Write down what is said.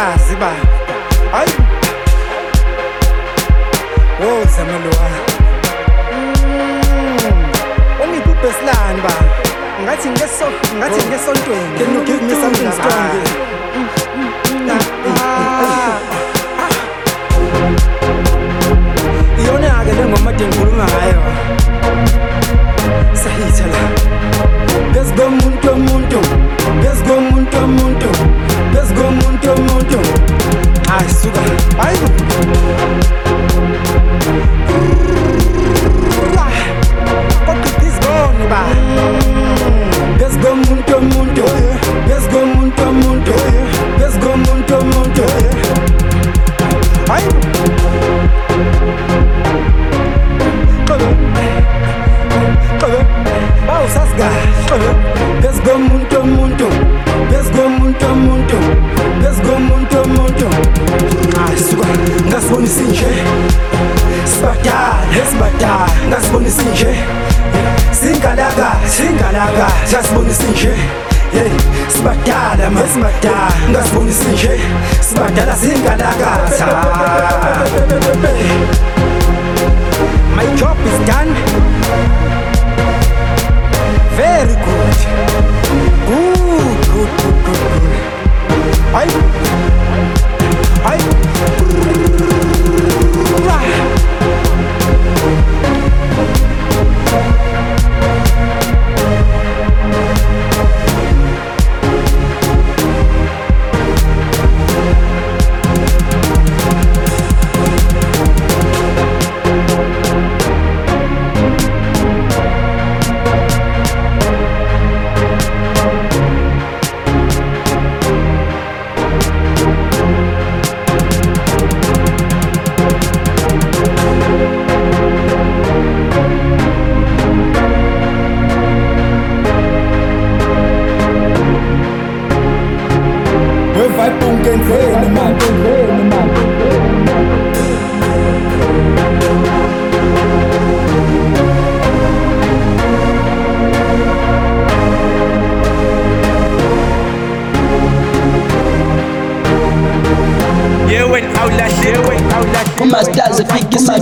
uyazi ba hayi wo Zamaloa ongiphi uBeslani ba ngathi ngesontweni can you give me something strong iyona ke lengoma engikhuluma ngayo sayithala Besgomuntu hayi suka hayi kodwa isgone ba Besgomuntu hayi Sasga Besgomuntu Asuka ngasibonisa nje Sibadala ngasibonisa nje Singalaga ngasibonisa nje hey sibadala ngasibonisa nje sibadala singalaga My job is done very good. Good. Aye. Uma estás a fixar